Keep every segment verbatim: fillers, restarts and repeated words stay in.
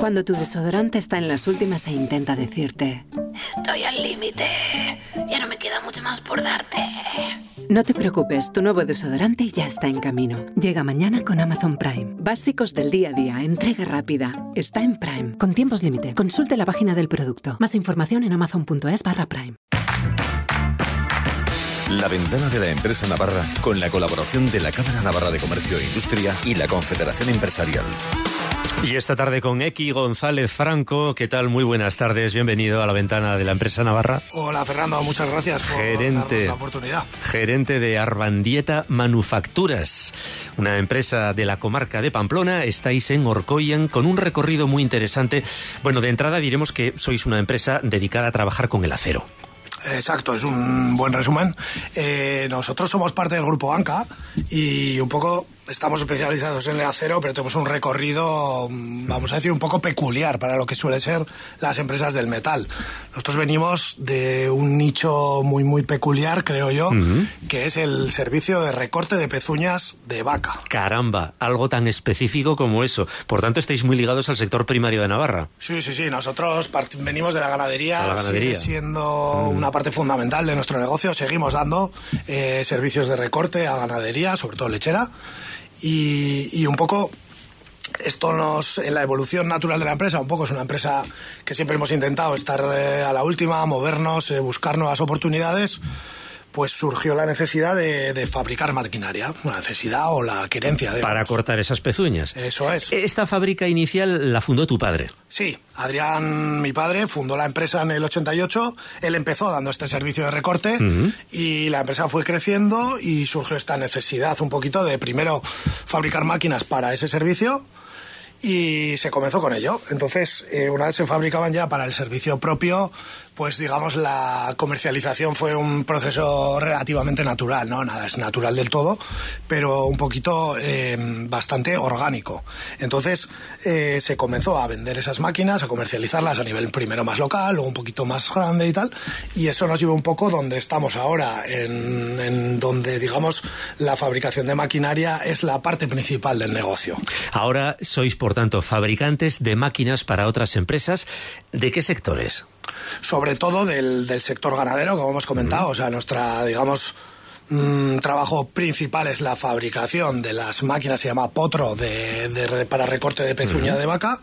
Cuando tu desodorante está en las últimas e intenta decirte: estoy al límite, ya no me queda mucho más por darte. No te preocupes, tu nuevo desodorante ya está en camino. Llega mañana con Amazon Prime. Básicos del día a día, entrega rápida. Está en Prime. Con tiempos límite. Consulte la página del producto. Más información en amazon.es barra Prime. La ventana de la empresa navarra, con la colaboración de la Cámara Navarra de Comercio e Industria y la Confederación Empresarial. Y esta tarde con Equi González Franco. ¿Qué tal? Muy buenas tardes. Bienvenido a la ventana de la empresa navarra. Hola, Fernando. Muchas gracias por gerente, darnos la oportunidad. Gerente de Arbandieta Manufacturas, una empresa de la comarca de Pamplona. Estáis en Orcoyan con un recorrido muy interesante. Bueno, de entrada diremos que sois una empresa dedicada a trabajar con el acero. Exacto, es un buen resumen. Eh, nosotros somos parte del grupo Anca y un poco estamos especializados en el acero, pero tenemos un recorrido, vamos a decir, un poco peculiar para lo que suelen ser las empresas del metal. Nosotros venimos de un nicho muy, muy peculiar, creo yo, uh-huh. que es el servicio de recorte de pezuñas de vaca. Caramba, algo tan específico como eso. Por tanto, estáis muy ligados al sector primario de Navarra. Sí, sí, sí. Nosotros part- venimos de la ganadería, de la ganadería. Sigue siendo uh-huh. una parte fundamental de nuestro negocio. Seguimos dando eh, servicios de recorte a ganadería, sobre todo lechera. Y, y un poco esto nos, en la evolución natural de la empresa, un poco es una empresa que siempre hemos intentado estar eh, a la última, movernos, eh, buscar nuevas oportunidades. Pues surgió la necesidad de, de fabricar maquinaria, la necesidad o la querencia de... Para cortar esas pezuñas. Eso es. Esta fábrica inicial la fundó tu padre. Sí, Adrián, mi padre, fundó la empresa en el ochenta y ocho. Él empezó dando este servicio de recorte uh-huh. y la empresa fue creciendo y surgió esta necesidad un poquito de primero fabricar máquinas para ese servicio. Y se comenzó con ello. Entonces, eh, una vez se fabricaban ya para el servicio propio, pues digamos la comercialización fue un proceso relativamente natural, ¿no? Nada es natural del todo, pero un poquito eh, bastante orgánico. Entonces, eh, se comenzó a vender esas máquinas, a comercializarlas a nivel primero más local, luego un poquito más grande y tal, y eso nos lleva un poco donde estamos ahora, en, en donde, digamos, la fabricación de maquinaria es la parte principal del negocio. Ahora sois, por tanto, fabricantes de máquinas para otras empresas. ¿De qué sectores? Sobre todo del, del sector ganadero, como hemos comentado. Uh-huh. O sea, nuestra, digamos, mmm, trabajo principal es la fabricación de las máquinas, se llama potro, de, de, para recorte de pezuña uh-huh. de vaca,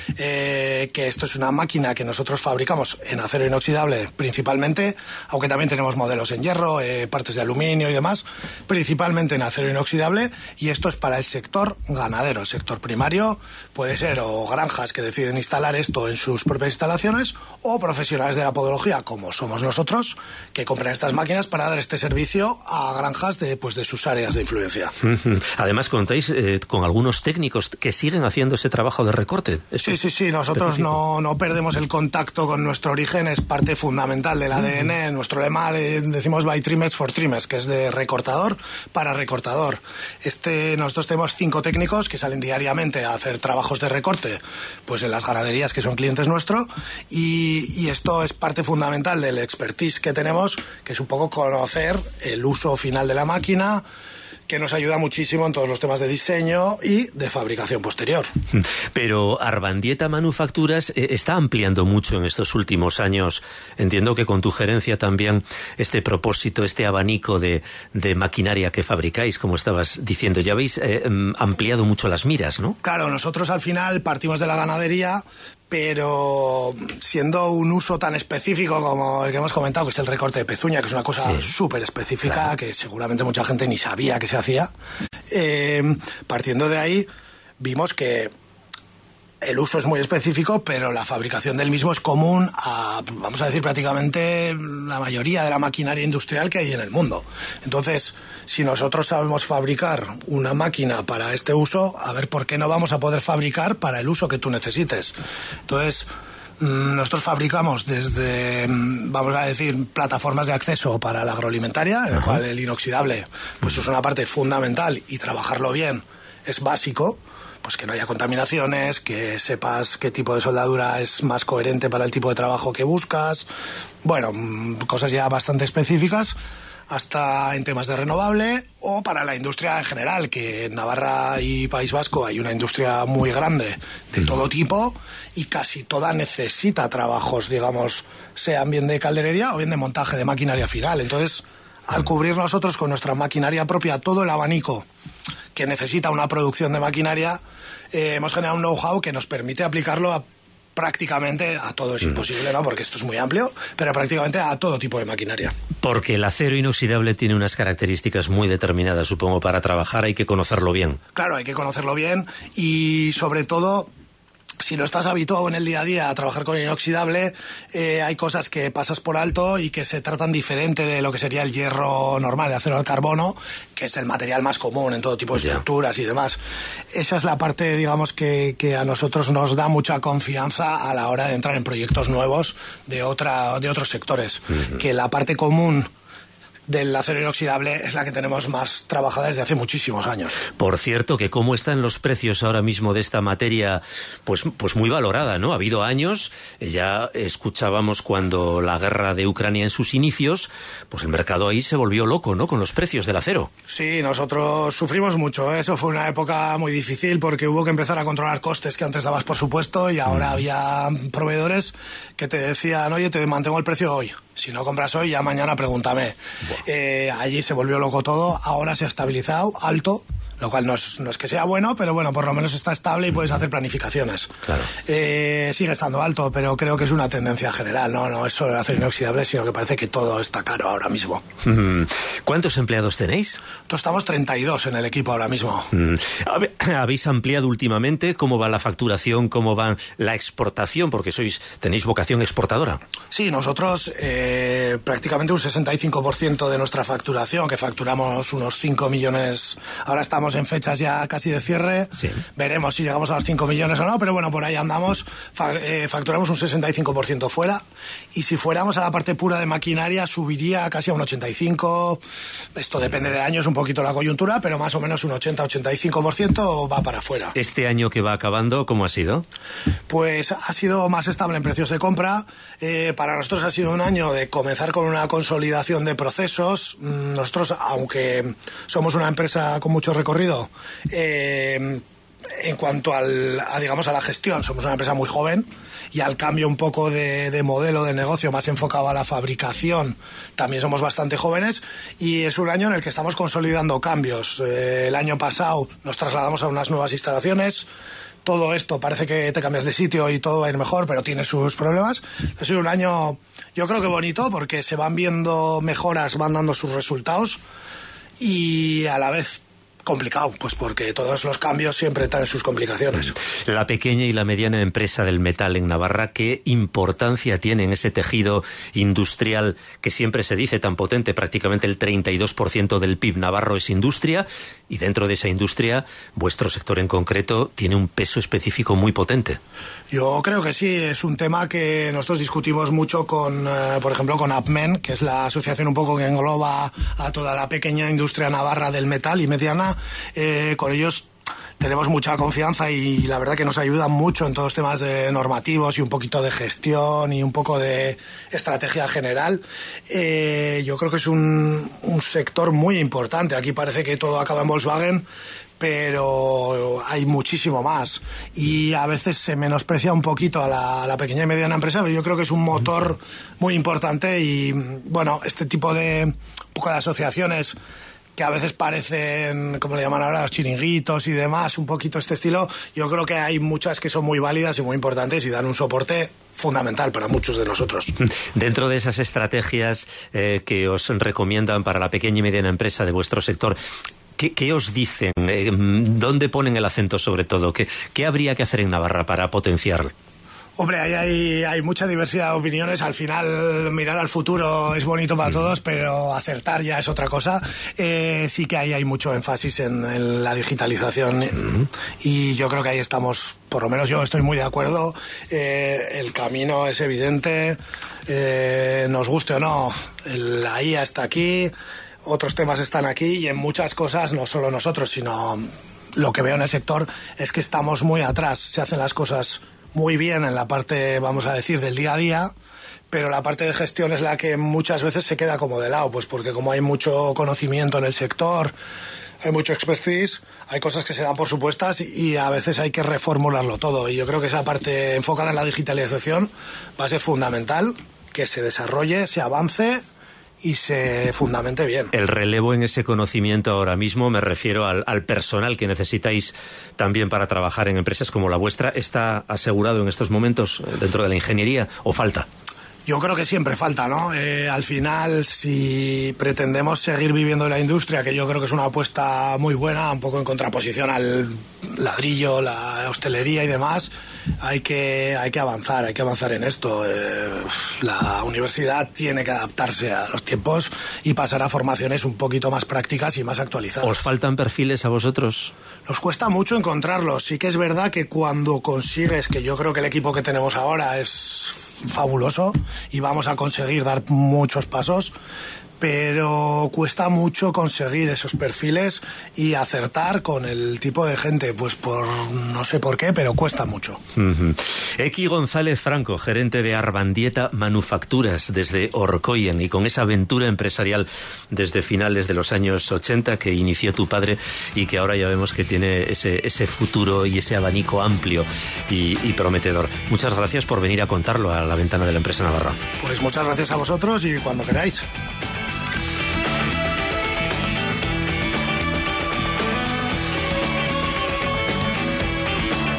eh, que esto es una máquina que nosotros fabricamos en acero inoxidable principalmente, aunque también tenemos modelos en hierro, eh, partes de aluminio y demás, principalmente en acero inoxidable, y esto es para el sector ganadero. El sector primario puede ser o granjas que deciden instalar esto en sus propias instalaciones, o profesionales de la podología, como somos nosotros, que compran estas máquinas para dar este servicio a granjas de, pues, de sus áreas de influencia. Además, contáis eh, con algunos técnicos que siguen haciendo ese trabajo de recorte. Sí, sí, sí. Nosotros no, no perdemos el contacto con nuestro origen, es parte fundamental del A D N. Uh-huh. Nuestro lema le decimos by trimmers for trimmers, que es de recortador para recortador. Este, nosotros tenemos cinco técnicos que salen diariamente a hacer trabajos de recorte, pues en las ganaderías que son clientes nuestros, y, y esto es parte fundamental del expertise que tenemos, que es un poco conocer el uso final de la máquina, que nos ayuda muchísimo en todos los temas de diseño y de fabricación posterior. Pero Arbandieta Manufacturas eh, está ampliando mucho en estos últimos años. Entiendo que con tu gerencia también este propósito, este abanico de, de maquinaria que fabricáis, como estabas diciendo, ya habéis eh, ampliado mucho las miras, ¿no? Claro, nosotros al final partimos de la ganadería, pero siendo un uso tan específico como el que hemos comentado, que es el recorte de pezuña, que es una cosa sí, súper específica, claro, que seguramente mucha gente ni sabía que se hacía, eh, partiendo de ahí vimos que el uso es muy específico, pero la fabricación del mismo es común a, vamos a decir, prácticamente la mayoría de la maquinaria industrial que hay en el mundo. Entonces, si nosotros sabemos fabricar una máquina para este uso, a ver por qué no vamos a poder fabricar para el uso que tú necesites. Entonces, nosotros fabricamos desde, vamos a decir, plataformas de acceso para la agroalimentaria, en el cual el inoxidable pues es una parte fundamental, y trabajarlo bien es básico. Pues que no haya contaminaciones, que sepas qué tipo de soldadura es más coherente para el tipo de trabajo que buscas. Bueno, cosas ya bastante específicas. hasta en temas de renovable, o para la industria en general, que en Navarra y País Vasco hay una industria muy grande de todo tipo y casi toda necesita trabajos, digamos, sean bien de calderería o bien de montaje de maquinaria final. Entonces, al cubrir nosotros con nuestra maquinaria propia todo el abanico que necesita una producción de maquinaria, eh, hemos generado un know-how que nos permite aplicarlo a prácticamente a todo. Es imposible, ¿no? Porque esto es muy amplio, pero prácticamente a todo tipo de maquinaria. Porque el acero inoxidable tiene unas características muy determinadas, supongo, para trabajar hay que conocerlo bien. Claro, hay que conocerlo bien y sobre todo, si no estás habituado en el día a día a trabajar con inoxidable, eh, hay cosas que pasas por alto y que se tratan diferente de lo que sería el hierro normal, el acero al carbono, que es el material más común en todo tipo de estructuras y demás. Esa es la parte, digamos, que, que a nosotros nos da mucha confianza a la hora de entrar en proyectos nuevos de, otra, de otros sectores. Uh-huh. Que la parte común del acero inoxidable es la que tenemos más trabajada desde hace muchísimos años. Por cierto, que cómo están los precios ahora mismo de esta materia, pues, pues muy valorada, ¿no? Ha habido años, ya escuchábamos cuando la guerra de Ucrania en sus inicios, pues el mercado ahí se volvió loco, ¿no? Con los precios del acero. Sí, nosotros sufrimos mucho, ¿eh? Eso fue una época muy difícil porque hubo que empezar a controlar costes que antes dabas por supuesto y ahora mm. había proveedores que te decían, oye, te mantengo el precio hoy. Si no compras hoy, ya mañana pregúntame. Eh, allí se volvió loco todo, ahora se ha estabilizado, alto, lo cual no es, no es que sea bueno, pero bueno, por lo menos está estable y puedes hacer planificaciones. Claro. Eh, sigue estando alto, pero creo que es una tendencia general, no, no es solo el acero inoxidable, sino que parece que todo está caro ahora mismo. ¿Cuántos empleados tenéis? Nosotros estamos treinta y dos en el equipo ahora mismo. ¿Habéis ampliado últimamente? ¿Cómo va la facturación? ¿Cómo va la exportación? Porque sois tenéis vocación exportadora. Sí, nosotros eh, prácticamente un sesenta y cinco por ciento de nuestra facturación, que facturamos unos cinco millones, ahora estamos en fechas ya casi de cierre, sí. Veremos si llegamos a los cinco millones o no, pero bueno, por ahí andamos, Fa- eh, facturamos un sesenta y cinco por ciento fuera, y si fuéramos a la parte pura de maquinaria subiría casi a un ochenta y cinco por ciento, esto depende de años, un poquito la coyuntura, pero más o menos un ochenta a ochenta y cinco por ciento va para afuera. ¿Este año que va acabando, cómo ha sido? Pues ha sido más estable en precios de compra, eh, para nosotros ha sido un año de comenzar con una consolidación de procesos. Nosotros, aunque somos una empresa con mucho recorrido, Eh, en cuanto al, a, digamos, a la gestión, somos una empresa muy joven y al cambio un poco de, de modelo de negocio más enfocado a la fabricación también somos bastante jóvenes y es un año en el que estamos consolidando cambios. Eh, el año pasado nos trasladamos a unas nuevas instalaciones. Todo esto parece que te cambias de sitio y todo va a ir mejor, pero tiene sus problemas. Ha sido un año, yo creo que bonito, porque se van viendo mejoras, van dando sus resultados y a la vez complicado, pues porque todos los cambios siempre traen sus complicaciones. La pequeña y la mediana empresa del metal en Navarra, ¿qué importancia tiene en ese tejido industrial que siempre se dice tan potente? Prácticamente el treinta y dos por ciento del P I B navarro es industria, y dentro de esa industria, vuestro sector en concreto tiene un peso específico muy potente. Yo creo que sí, es un tema que nosotros discutimos mucho con, eh, por ejemplo, con APMEN, que es la asociación un poco que engloba a toda la pequeña industria navarra del metal y mediana. Eh, con ellos tenemos mucha confianza y la verdad que nos ayudan mucho en todos los temas de normativos y un poquito de gestión y un poco de estrategia general. Eh, yo creo que es un, un sector muy importante. Aquí parece que todo acaba en Volkswagen, pero hay muchísimo más y a veces se menosprecia un poquito a la, a la pequeña y mediana empresa, pero yo creo que es un motor muy importante y bueno, este tipo de, un poco de asociaciones que a veces parecen, como le llaman ahora, los chiringuitos y demás, un poquito este estilo, yo creo que hay muchas que son muy válidas y muy importantes y dan un soporte fundamental para muchos de nosotros. Dentro de esas estrategias eh, que os recomiendan para la pequeña y mediana empresa de vuestro sector, ¿Qué, ¿Qué os dicen? Eh, ¿Dónde ponen el acento sobre todo? ¿Qué, ¿Qué habría que hacer en Navarra para potenciar? Hombre, ahí hay, hay mucha diversidad de opiniones. Al final, mirar al futuro es bonito para todos, pero acertar ya es otra cosa. Eh, sí que ahí hay mucho énfasis en, en la digitalización uh-huh. y yo creo que ahí estamos, por lo menos yo estoy muy de acuerdo. Eh, el camino es evidente, eh, nos guste o no, el, la I A está aquí, otros temas están aquí y en muchas cosas, no solo nosotros, sino lo que veo en el sector es que estamos muy atrás. Se hacen las cosas muy bien en la parte, vamos a decir, del día a día, pero la parte de gestión es la que muchas veces se queda como de lado, pues porque como hay mucho conocimiento en el sector, hay mucho expertise, hay cosas que se dan por supuestas y a veces hay que reformularlo todo. Y yo creo que esa parte enfocada en la digitalización va a ser fundamental, que se desarrolle, se avance y se fundamente bien. El relevo en ese conocimiento ahora mismo, me refiero al, al personal que necesitáis también para trabajar en empresas como la vuestra, ¿está asegurado en estos momentos dentro de la ingeniería o falta? Yo creo que siempre falta, ¿no? Eh, al final, si pretendemos seguir viviendo en la industria, que yo creo que es una apuesta muy buena, un poco en contraposición al ladrillo, la hostelería y demás, hay que, hay que avanzar, hay que avanzar en esto. Eh, la universidad tiene que adaptarse a los tiempos y pasar a formaciones un poquito más prácticas y más actualizadas. ¿Os faltan perfiles a vosotros? Nos cuesta mucho encontrarlos. Sí que es verdad que cuando consigues, que yo creo que el equipo que tenemos ahora es fabuloso y vamos a conseguir dar muchos pasos, pero cuesta mucho conseguir esos perfiles y acertar con el tipo de gente, pues por no sé por qué, pero cuesta mucho. Uh-huh. Eki González Franco, gerente de Arbandieta Manufacturas desde Orcoyen, y con esa aventura empresarial desde finales de los años ochenta que inició tu padre y que ahora ya vemos que tiene ese, ese futuro y ese abanico amplio y, y prometedor. Muchas gracias por venir a contarlo a la ventana de la empresa navarra. Pues muchas gracias a vosotros y cuando queráis.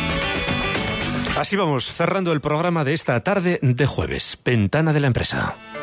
Así vamos, cerrando el programa de esta tarde de jueves. Ventana de la empresa.